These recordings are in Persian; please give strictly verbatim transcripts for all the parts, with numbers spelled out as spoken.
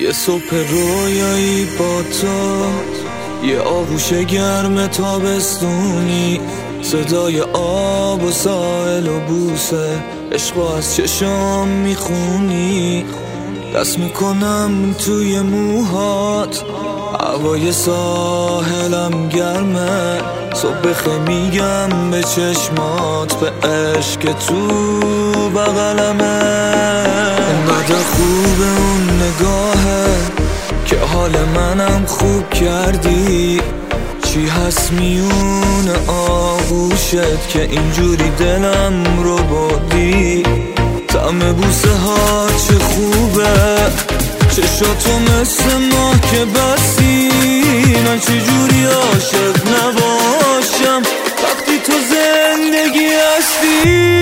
یه صبح رویایی با تو، یه آغوش گرم تابستونی، صدای آب و ساحل و بوسه عشقو از چشام میخونی. دست میکنم توی موهات، هوای ساحلم گرمه، صبح بخیر میگم به چشمات، به عشق تو بغلمه. انقدر خوبه اون نگاهه که حال منم خوب کردی. چی هست میون آغوشت که اینجوری دلم رو بردی؟ طعم بوسه ها چه خوبه، چشاتو مثل ماه که بسی. من چجوری عاشق نباشم وقتی تو زندگی هستی؟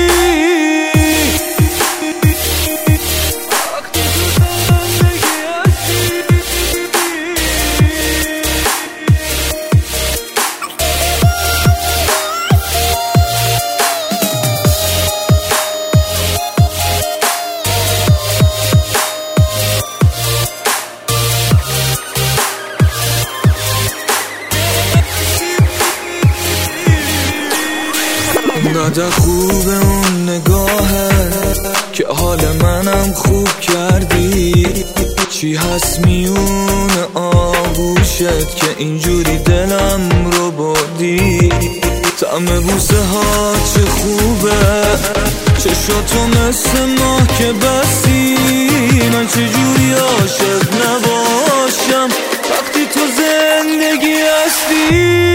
انقدر خوبه اون نگاهه که حال منم خوب کردی. چی هست میون آغوشت که اینجوری دلم رو بردی؟ طعم بوسه ها چه خوبه، چشاتو مثل ماه که بسی. من چجوری عاشق نباشم وقتی تو زندگی هستی؟